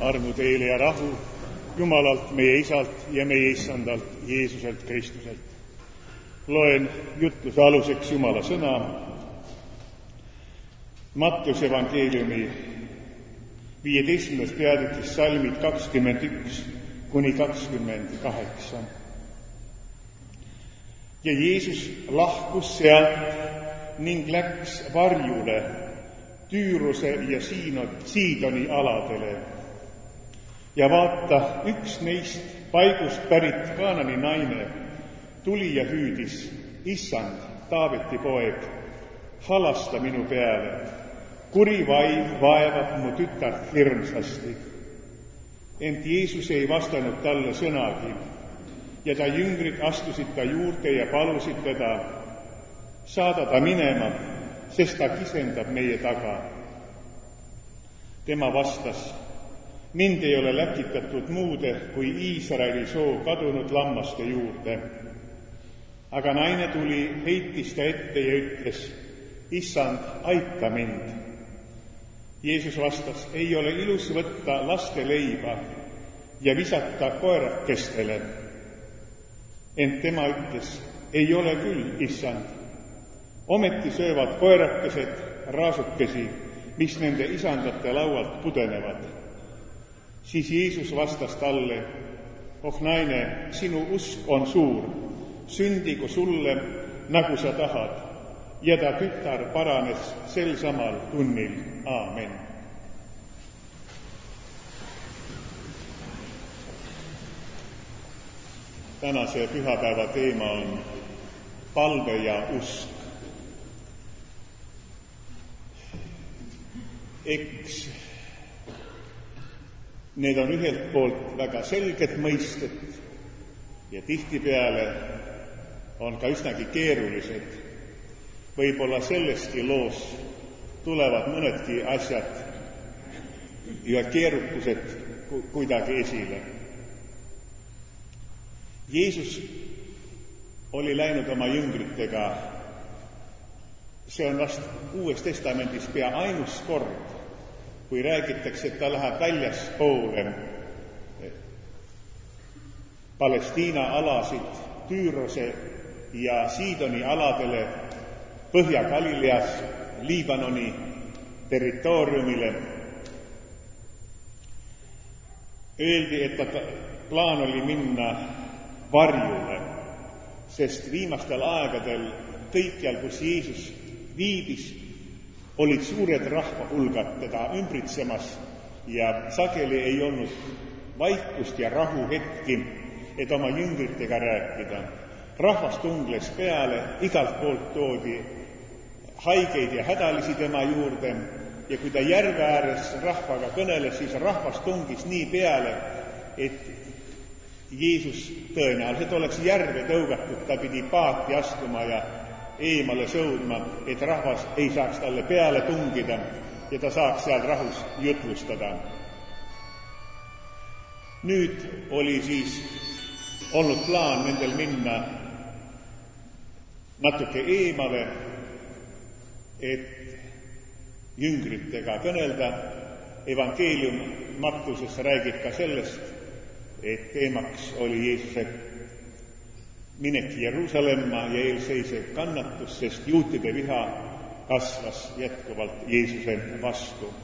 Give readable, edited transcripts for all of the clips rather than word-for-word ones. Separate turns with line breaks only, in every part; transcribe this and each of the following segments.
armu teile ja rahu Jumalalt, meie Isalt ja meie Issandalt, Jeesuselt Kristuselt. Loen jutluse aluseks Jumala sõna Mattuse evangeeliumi 15. peatükis salmid 21–28. Ja Jeesus lahkus sealt ning läks varjule Tüüruse ja Siidoni aladele. Ja vaata, üks neist paigust pärit Kaanani naine tuli ja hüüdis: Issand, Taaveti poeg, halasta minu peale, kuri vaim vaevab mu tütart hirmsasti. Ent Jeesus ei vastanud talle sõnagi ja ta jüngrid astusid ta juurde ja palusid teda: saada ta minema, sest ta kisendab meie taga. Tema vastas: mind ei ole läkitatud muude kui Iisraeli soo kadunud lammaste juurde. Aga naine tuli, heitis ta ette ja ütles: Issand, aita mind. Jeesus vastas: ei ole ilus võtta laste leiba ja visata koerakestele. Ent tema ütles: ei ole küll, Issand. Ometi söövad koerakesed raasukesi, mis nende isandate laualt pudenevad. Siis Jeesus vastas talle: oh naine, sinu usk on suur, sündigu sulle, nagu sa tahad. Ja ta tütar paranes sel samal tunnil. Aamen. Tänase pühapäeva teema on palve ja usk. Eks need on ühelt poolt väga selged mõisted ja tihtipeale on ka üsnagi keerulised. Võib-olla sellestki loos tulevad mõnedki asjad ja keerukused kuidagi esile. Jeesus oli läinud oma jüngritega, see on vast Uues Testamendis pea ainus kord, kui räägitakse, et ta läheb väljaspoole Palestiina alasid, Tüürose ja Siidoni aladele, Põhja-Galileas, Liibanoni territooriumile. Öeldi, et plaan oli minna varjule, sest viimastel aegadel kõikjal, kus Jeesus viibis, olid suured rahvahulgad teda ümbritsemas ja sageli ei olnud vaikust ja rahu hetki, et oma jüngritega rääkida. Rahvas tungles peale, igalt poolt toodi haigeid ja hädalisi tema juurde ja kui ta järve ääres rahvaga kõneles, siis rahvas tungis nii peale, et Jeesus tõenäoliselt oleks järve tõugatud, ta pidi paati astuma ja eemale sõudma, et rahvas ei saaks talle peale tungida ja ta saaks seal rahus jutlustada. Nüüd oli siis olnud plaan nendel minna natuke eemale, et jüngritega kõnelda. Evangeelium Mattuses räägib ka sellest, et teemaks oli Jeesuse minek Jeruusalemma ja eelseisev kannatus, sest juutide viha kasvas jätkuvalt Jeesuse vastu.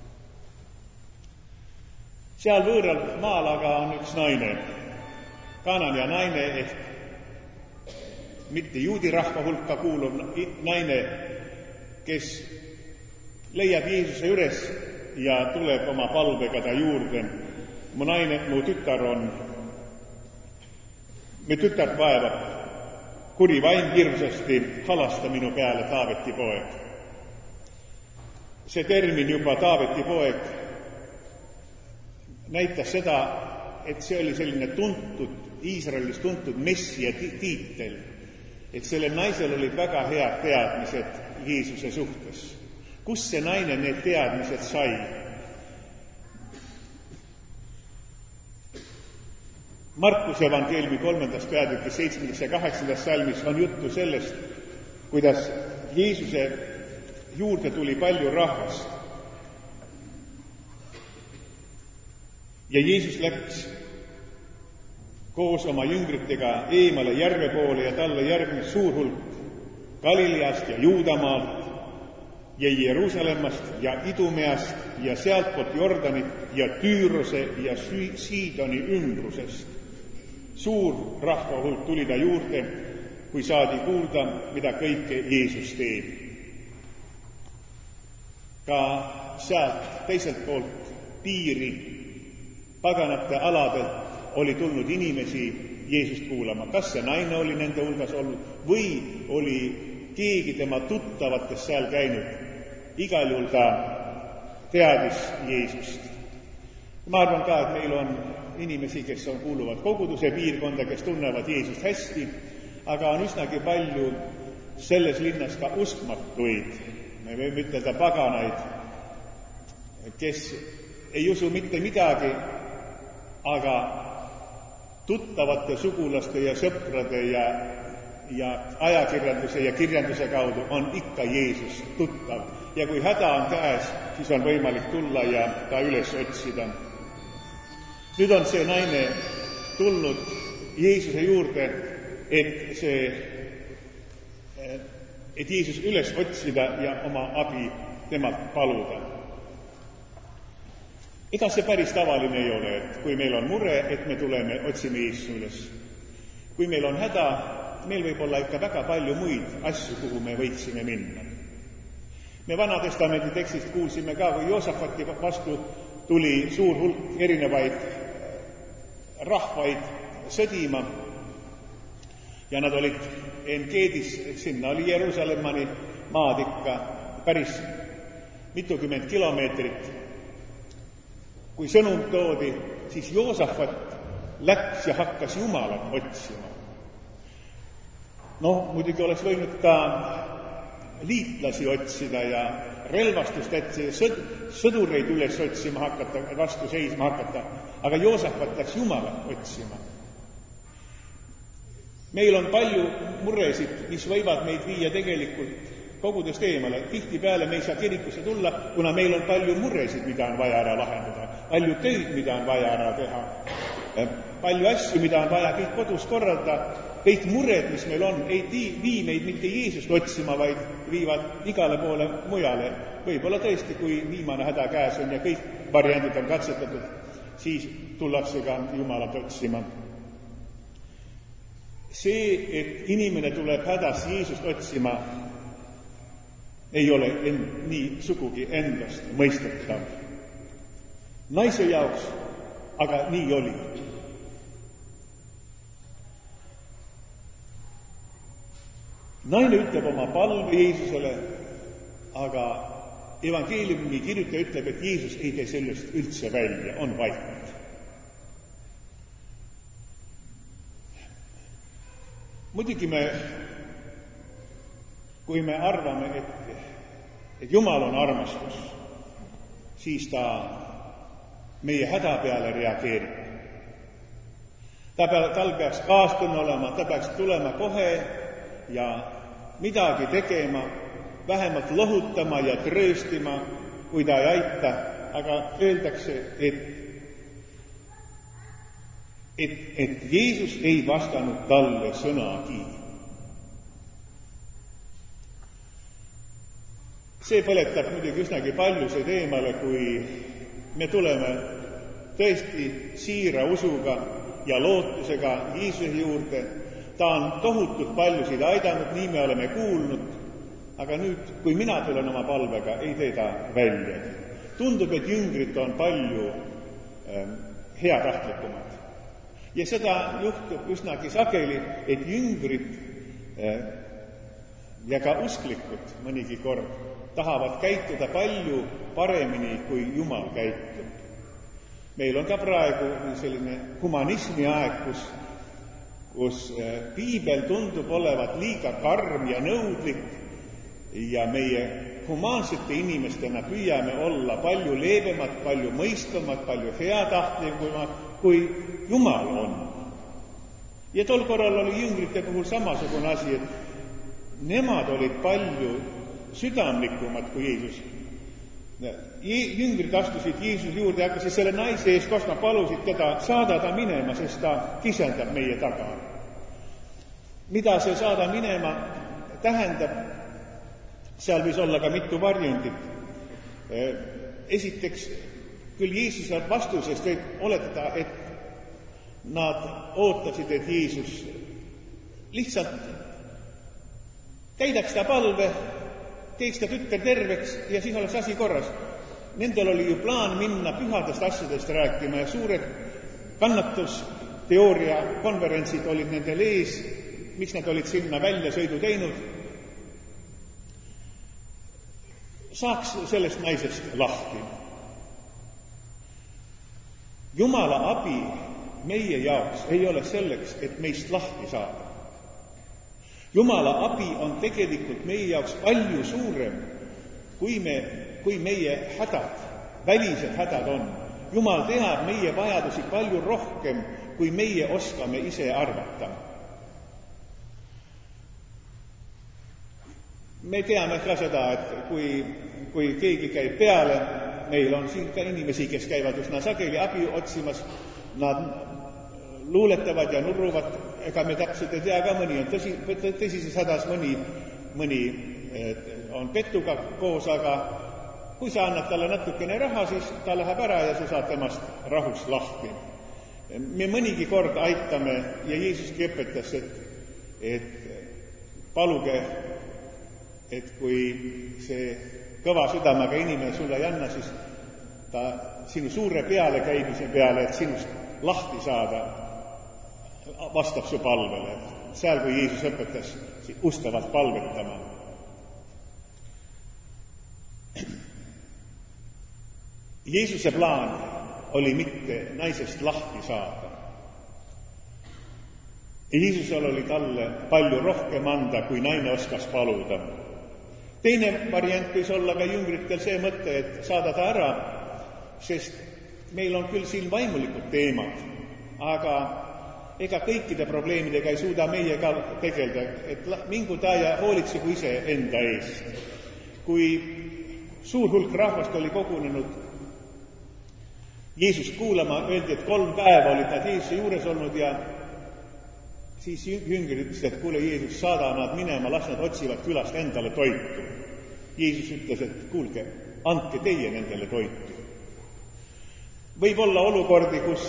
Seal võõral maal aga on üks naine, Kaanani naine ehk mitte juudi rahva hulka kuuluv naine, kes leiab Jeesuse üles ja tuleb oma palvega ta juurde. Mu tütart vaevab kuri vaim hirmsasti, halasta minu peale, Taaveti poeg. See termin juba Taaveti poeg näitas seda, et see oli selline Iisraelis tuntud messija tiitel, et sellel naisel olid väga head teadmised Jeesuse suhtes. Kus see naine need teadmised sai? Markuse evangeeliumi 3. peatükis 7. ja 8. salmis on juttu sellest, kuidas Jeesuse juurde tuli palju rahvast. Ja Jeesus läks koos oma jüngritega eemale järve poole ja talle järgnes suur hulk Galileast ja Juudamaalt ja Jeruusalemmast ja Idumeast ja sealtpoolt Jordanit ja Tüürose ja Siidoni ümbrusest. Suur rahvahulk tuli ta juurde, kui saadi kuulda, mida kõike Jeesus teeb. Ka sealt teiselt poolt piiri paganate aladelt oli tulnud inimesi Jeesust kuulama. Kas see naine oli nende hulgas olnud või oli keegi tema tuttavatest seal käinud? Igal juhul ta teadis Jeesust. Ma arvan ka, et meil on inimesi, kes kuuluvad koguduse piirkonda, kes tunnevad Jeesust hästi, aga on üsnagi palju selles linnas ka uskmatuid, me võime ütelda paganaid, kes ei usu mitte midagi, aga tuttavate sugulaste ja sõprade ja ajakirjanduse ja kirjanduse kaudu on ikka Jeesus tuttav. Ja kui häda on käes, siis on võimalik tulla ja ta üles otsida. Nüüd on see naine tulnud Jeesuse juurde, et Jeesus üles otsida ja oma abi temalt paluda. Ega see päris tavaline ei ole, et kui meil on mure, et me tuleme, otsime Jeesuse üles. Kui meil on häda, meil võib olla ikka väga palju muid asju, kuhu me võiksime minna. Me Vana-testamendi tekstist kuulsime ka, kui Joosafati vastu tuli suur hulk erinevaid rahvaid sõdima ja nad olid Engeedis, sinna oli Jeruusalemmani maad ikka päris mitukümmend kilomeetrit. Kui sõnum toodi, siis Joosafat läks ja hakkas Jumalat otsima. Muidugi oleks võinud ka liitlasi otsida ja relvastust otsida, sõdureid üles otsima hakata, vastu seisma hakata, aga Joosafat läks Jumalat otsima. Meil on palju muresid, mis võivad meid viia tegelikult kogudest eemale. Tihtipeale me ei saa kirikusse tulla, kuna meil on palju muresid, mida on vaja ära lahendada, palju töid, mida on vaja ära teha, palju asju, mida on vaja kõik kodus korraldada. Kõik mured, mis meil on, ei vii meid mitte Jeesust otsima, vaid viivad igale poole mujale. Võib-olla tõesti, kui viimane häda käes on ja kõik variandid on katsetatud, siis tullakse ka Jumalat otsima. See, et inimene tuleb hädas Jeesust otsima, ei ole nii sugugi endast mõistetav. Naise jaoks aga nii oli. Naine ütleb oma palve Jeesusele, aga evangeeliumi kirjutaja ütleb, et Jeesus ei tee sellest üldse välja, on vait. Muidugi kui me arvame, et Jumal on armastus, siis ta meie häda peale reageerib. Tal peaks kaastunne olema, ta peaks tulema kohe ja midagi tegema, vähemalt lohutama ja trööstima, kui ta ei aita, aga öeldakse, et Jeesus ei vastanud talle sõnagi. See põletab muidugi üsnagi paljusid eemale, kui me tuleme tõesti siira usuga ja lootusega Jeesuse juurde. Ta on tohutult paljusid aidanud, nii me oleme kuulnud, aga nüüd, kui mina tulen oma palvega, ei tee ta välja. Tundub, et jüngrid on palju heatahtlikumad. Ja seda juhtub üsnagi sageli, et jüngrid ja ka usklikud mõnigi kord tahavad käituda palju paremini, kui Jumal käitub. Meil on ka praegu selline humanismi aeg, kus piibel tundub olevat liiga karm ja nõudlik ja meie humaansete inimestena püüame olla palju leebemad, palju mõistvamad, palju heatahtlikumad, kui Jumal on. Ja tol korral oli jüngrite puhul samasugune asi, et nemad olid palju südamlikumad kui Jeesus. Jüngrid astusid Jeesuse juurde ja hakkasid selle naise eest kostma, palusid teda, saada ta minema, sest ta kisendab meie taga. Mida see saada minema tähendab? Seal võis olla ka mitu varjundit. Esiteks, küll Jeesuse vastusest võib oletada, et nad ootasid, et Jeesus lihtsalt täidaks ta palve, teeks ta tütter terveks ja siis oleks asi korras. Nendel oli ju plaan minna pühadest asjadest rääkima ja suured kannatusteooria konverentsid olid nendel ees, miks nad olid sinna väljasõidu teinud. Saaks sellest naisest lahti. Jumala abi meie jaoks ei ole selleks, et meist lahti saada. Jumala abi on tegelikult meie jaoks palju suurem, kui meie hädad, välised hädad on. Jumal teab meie vajadusi palju rohkem, kui meie oskame ise arvata. Me teame ka seda, et kui keegi käib peale, meil on siin ka inimesi, kes käivad üsna sageli abi otsimas, nad luuletavad ja nurruvad, ega me täpselt ei tea ka, mõni on tõsises hädas, mõni on petuga koos, aga kui sa annad talle natukene raha, siis ta läheb ära ja sa saad temast rahus lahti. Me mõnigi kord aitame ja Jeesuski õpetas, et paluge, et kui see kõva südamega inimene sulle ei anna, siis ta sinu suure peale käimise peale, et sinust lahti saada, vastab su palvele. Seal, kui Jeesus õpetas ustavalt palvetama. Jeesuse plaan oli mitte naisest lahti saada. Jeesusel oli talle palju rohkem anda, kui naine oskas paluda. Teine variant võis olla ka jüngritel see mõte, et saada ta ära, sest meil on küll siin vaimulikud teemad, aga ega kõikide probleemidega ei suuda meie ka tegelda, et mingu ta ja hoolitsegu ise enda eest. Kui suur hulk rahvast oli kogunenud Jeesust kuulama, öeldi, et 3 päeva olid nad Jeesuse juures olnud ja siis jüngrid ütlesid, et kuule, Jeesus, saada nad minema, las nad otsivad külast endale toitu. Jeesus ütles, et kuulge, andke teie nendele toitu. Võib olla olukordi, kus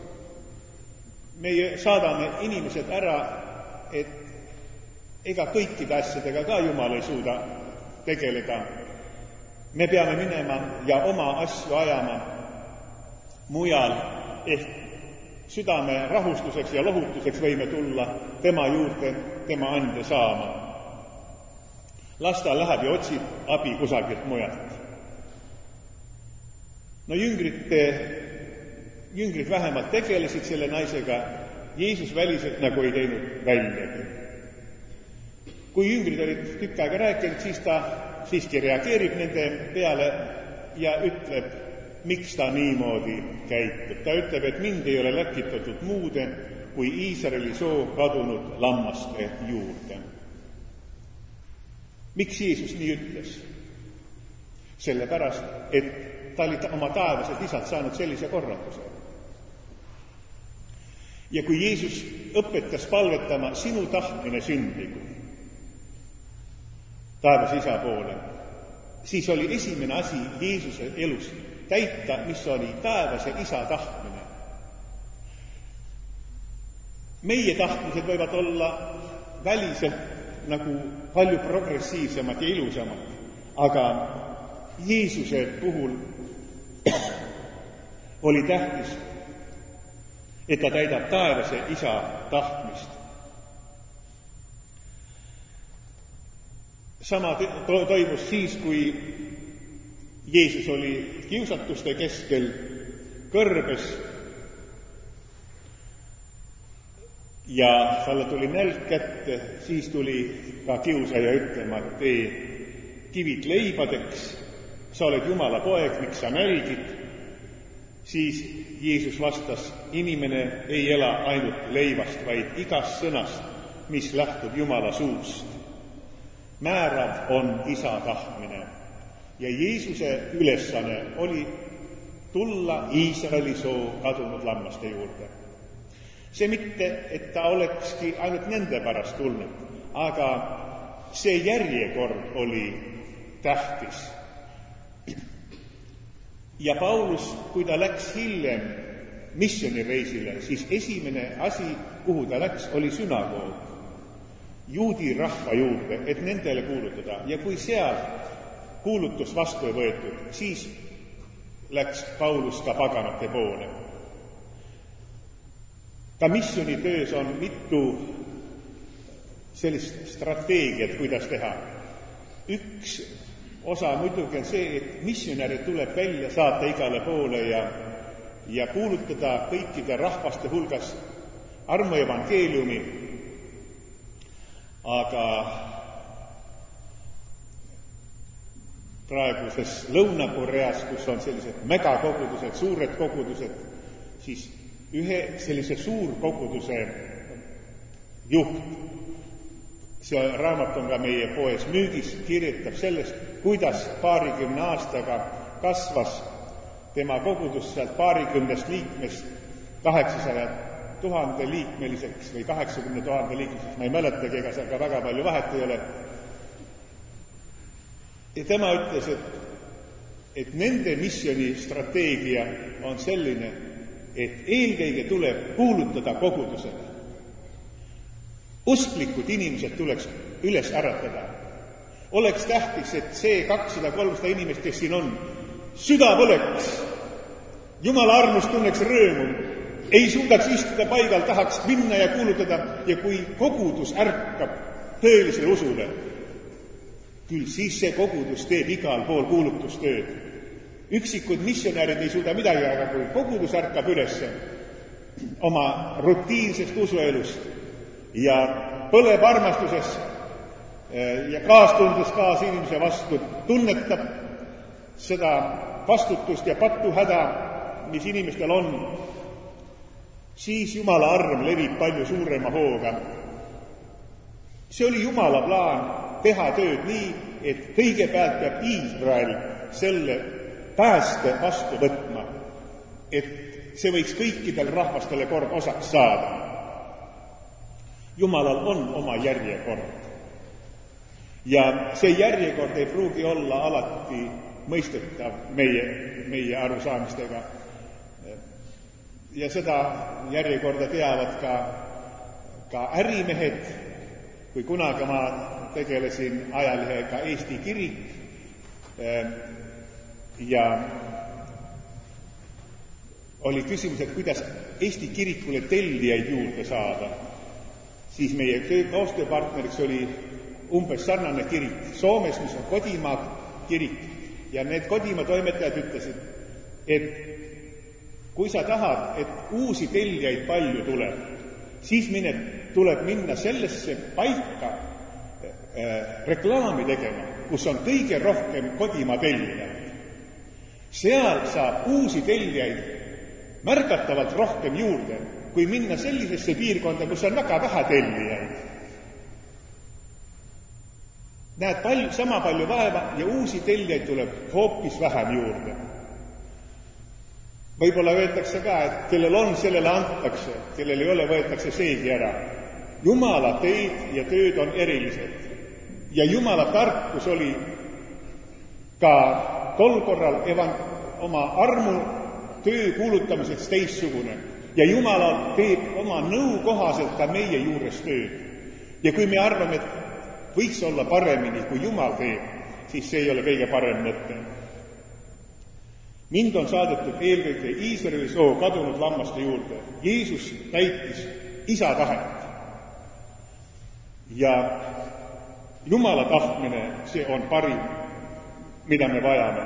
meie saadame inimesed ära, et ega kõikide asjadega ka Jumal ei suuda tegeleda. Me peame minema ja oma asju ajama mujal, ehk südame rahustuseks ja lohutuseks võime tulla tema juurde, tema ande saama. Las ta läheb ja otsib abi kusagilt mujalt. No jüngrid vähemalt tegelesid selle naisega, Jeesus väliselt nagu ei teinud väljagi. Kui jüngrid olid tükk aega rääkinud, siis ta siiski reageerib nende peale ja ütleb, miks ta niimoodi käitub. Ta ütleb, et mind ei ole läkitatud muude kui Iisraeli soo kadunud lammaste juurde. Miks Jeesus nii ütles? Sellepärast, et ta oli oma taevaselt isalt saanud sellise korralduse. Ja kui Jeesus õpetas palvetama sinu tahtmine sündigu taevas isa poole, siis oli esimene asi Jeesuse elus täita, mis oli taevase isa tahtmine. Meie tahtmised võivad olla väliselt nagu palju progressiivsemad ja ilusamad, aga Jeesuse puhul oli tähtis, et ta täidab taevase isa tahtmist. Sama toimus siis, kui Jeesus oli kiusatuste keskel kõrbes ja talle tuli nälg kätte, siis tuli ka kiusaja ütlema, et tee kivid leibadeks, sa oled Jumala poeg, miks sa nälgid? Siis Jeesus vastas, inimene ei ela ainult leivast, vaid igast sõnast, mis lähtub Jumala suust. Määrav on isa tahtmine. ja Jeesuse ülesanne oli tulla Iisraeli soo kadunud lammaste juurde. See mitte, et ta olekski ainult nende pärast tulnud, aga see järjekord oli tähtis. Ja Paulus, kui ta läks hiljem missioonireisile, siis esimene asi, kuhu ta läks, oli sünagoog, juudi rahva juurde, et nendele kuulutada. Ja kui seal kuulutus vastu ei võetud, siis läks Paulus ka paganate poole. Ka missioonitöös on mitu sellist strateegiat, kuidas teha. Üks osa muidugi on see, et missionärid tuleb välja saata igale poole ja kuulutada kõikide rahvaste hulgas armuevangeeliumi, aga praeguses Lõuna-Koreas, kus on sellised megakogudused, suured kogudused, siis ühe sellise suurkoguduse juht, see raamat on ka meie poes müügis, kirjutab sellest, kuidas 20 aastaga kasvas tema kogudus sealt 20 liikmest 800 000 liikmeliseks või 80 000 liikmeliseks, ma ei mäletagi, ega seal ka väga palju vahet ei ole. Ja tema ütles, et nende missiooni strateegia on selline, et eelkõige tuleb kuulutada kogudusele. Usklikud inimesed tuleks üles äratada. Oleks tähtis, et see 200-300 inimest, kes siin on, süda põleks, Jumala armust tunneks rõõmu, ei suudaks istuda paigal, tahaks minna ja kuulutada, ja kui kogudus ärkab tõelisele usule, küll siis see kogudus teeb igal pool kuulutustööd. Üksikud missionäärid ei suuda midagi, aga kui kogudus ärkab üles oma rutiinsest usuelust ja põleb armastuses ja kaastundes kaasinimese vastu, tunnetab seda vastutust ja patuhäda, mis inimestel on, siis Jumala arm levib palju suurema hooga. See oli Jumala plaan teha tööd nii, et kõigepealt peab Iisrael selle pääste vastu võtma, et see võiks kõikidel rahvastele kord osaks saada. Jumalal on oma järjekord. Ja see järjekord ei pruugi olla alati mõistetav meie arusaamistega. Ja seda järjekorda teavad ka ärimehed, kui kunagi ma tegelesin ajalehega Eesti Kirik ja oli küsimus, et kuidas Eesti Kirikule tellijaid juurde saada, siis meie koostööpartneriks oli umbes sarnane kirik Soomes, mis on Kodimaa kirik, ja need Kodimaa toimetajad ütlesid, et kui sa tahad, et uusi tellijaid palju tuleb, siis tuleb minna sellesse paika reklaami tegema, kus on kõige rohkem Kodimaa tellijaid. Seal saab uusi tellijaid märgatavalt rohkem juurde, kui minna sellisesse piirkonda, kus on väga vähe tellijaid. Näed sama palju vaeva ja uusi tellijaid tuleb hoopis vähem juurde. Võib-olla võetakse ka, et kellel on, sellele antakse, kellel ei ole, võetakse seegi ära. Jumala teed ja tööd on erilised. Ja Jumala tarkus oli ka tol korral oma armu töö kuulutamiseks teistsugune. Ja Jumala teeb oma nõu kohaselt ka meie juures tööd. Ja kui me arvame, et võiks olla paremini, kui Jumal teeb, siis see ei ole kõige parem mõte. Mind on saadetud eelkõige Iisraeli soo kadunud lammaste juurde. Jeesus täitis isa tahet. Ja Jumala tahtmine, see on parim, mida me vajame.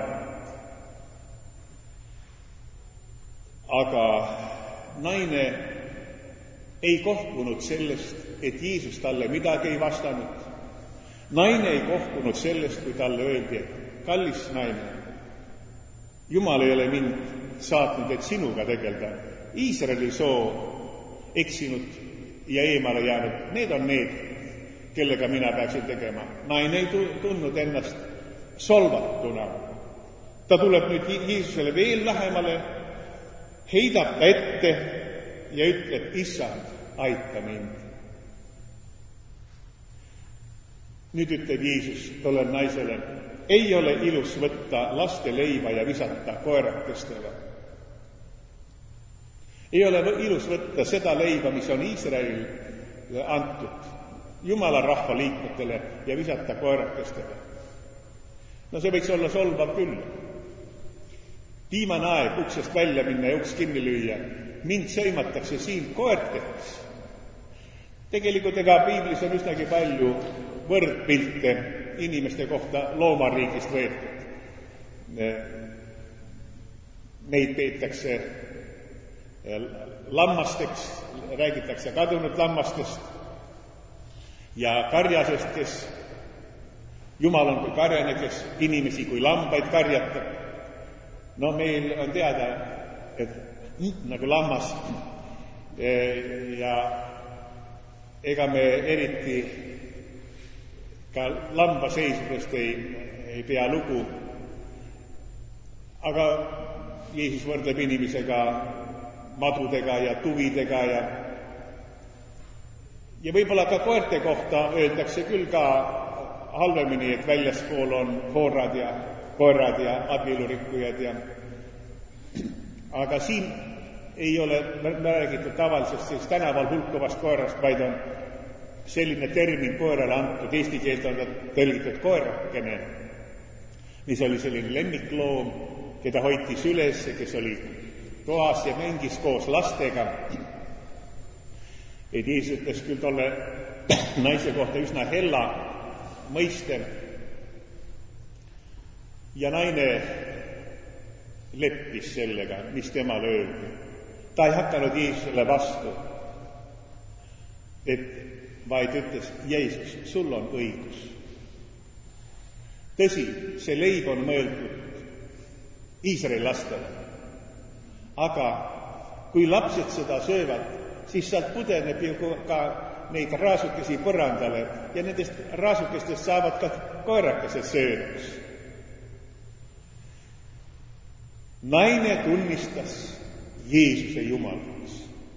Aga naine ei kohkunud sellest, et Jeesus talle midagi ei vastanud. Naine ei kohkunud sellest, kui talle öeldi, et kallis naine, Jumal ei ole mind saatnud, et sinuga tegelda. Iisraeli soo eksinud ja eemale jäänud, need on need, kellega mina peaksin tegema. Naine ei tundnud ennast solvatuna. Ta tuleb nüüd Jeesusele veel lähemale, heidab ta ette ja ütleb, issand, aita mind. Nüüd ütleb Jeesus tollele naisele, ei ole ilus võtta laste leiva ja visata koerakestele. Ei ole ilus võtta seda leiva, mis on Iisraelile antud Jumala rahva liikmetele ja visata koerakestele. No see võiks olla solvav küll. Viimane aeg uksest välja minna ja uks kinni lüüa. Mind sõimatakse siin koerteks. Tegelikult ega piiblis on üsnagi palju võrdpilte inimeste kohta loomariigist võetud. Neid peetakse lammasteks, räägitakse kadunud lammastest ja karjasest, kes Jumal on kui karjane, kes inimesi kui lambaid karjatab. No meil on teada, et nagu lammas ja ega me eriti ka lambaseisusest ei pea lugu. Aga Jeesus võrdleb inimesega madudega ja tuvidega ja võib-olla ka koerte kohta öeldakse küll ka halvemini, et väljaspool on koerad ja abielurikkujad aga siin ei ole räägitud tavalisest sellist tänaval hulkuvast koerast, vaid on selline termin koerale antud, eesti keelt on tõlgitud koerakene, mis oli selline lemmikloom, keda hoiti süles, kes oli toas ja mängis koos lastega. Et Jeesus ütles küll tolle naise kohta üsna hella mõiste ja naine leppis sellega, mis temale öeldi. Ta ei hakanud Jeesusele vastu, vaid ütles, Jeesus, sul on õigus. Tõsi, see leib on mõeldud Iisraeli lastele, aga kui lapsed seda söövad, siis sealt pudeneb ju ka neid raasukesi põrandale ja nendest raasukestest saavad ka koerakesed söönuks. Naine tunnistas Jeesuse Jumalaks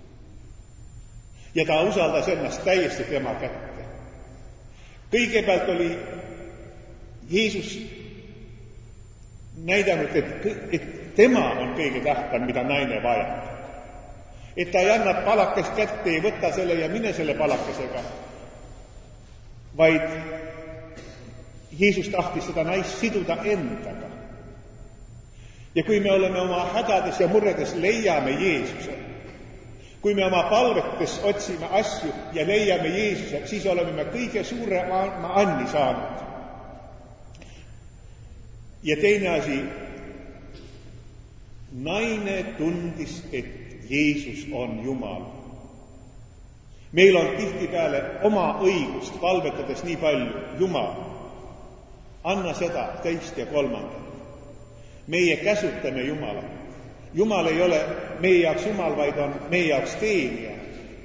ja ta usaldas ennast täiesti tema kätte. Kõigepealt oli Jeesus näidanud, et tema on kõige tähtsam, mida naine vajab. Et ta ei anna palakest kätte, ei võta selle ja mine selle palakesega, vaid Jeesus tahtis seda naist siduda endaga. Ja kui me oleme oma hädades ja muredes leiame Jeesuse, kui me oma palvetes otsime asju ja leiame Jeesuse, siis oleme me kõige suurema anni saanud. Ja teine asi, naine tundis, et Jeesus on Jumal. Meil on tihtipeale oma õigust palvetades nii palju, Jumal, anna seda, teist ja kolmandat. Meie käsutame Jumalat. Jumal ei ole meie jaoks Jumal, vaid on meie jaoks teenija.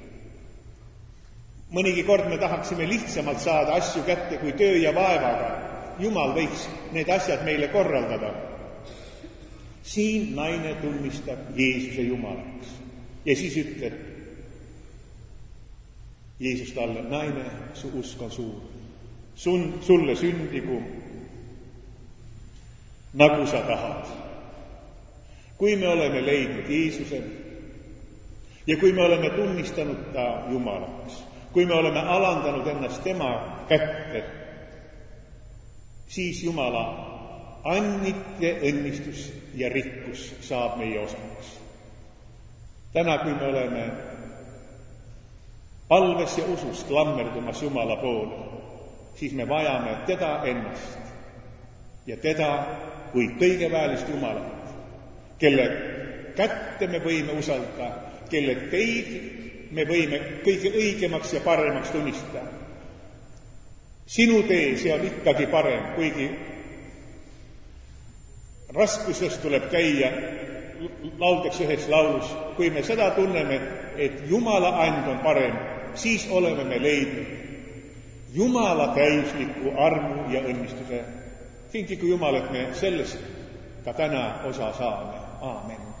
Mõnigi kord me tahaksime lihtsamalt saada asju kätte kui töö ja vaevaga. Jumal võiks need asjad meile korraldada. Siin naine tunnistab Jeesuse Jumalaks. Ja siis ütleb Jeesus talle, naine, su usk on suur. Sulle sündigu nagu sa tahad. Kui me oleme leidnud Jeesuse ja kui me oleme tunnistanud ta Jumalaks, kui me oleme alandanud ennast tema kätte, siis Jumala annite õnnistus ja rikkus saab meie osaks. Täna, kui me oleme palves ja usus klammerdumas Jumala poole, siis me vajame teda ennast ja teda kui kõige väelist Jumalat, kelle kätte me võime usaldada, kelle teid me võime kõige õigemaks ja paremaks tunnistada. Sinu tee, see on ikkagi parem, kuigi raskuses tuleb käia, lauldakse ühes laulus, kui me seda tunneme, et Jumala and on parem, siis oleme me leidnud Jumala täisliku armu ja õnnistuse kinkigu Jumal, et me sellest ka täna osa saame. Aamen.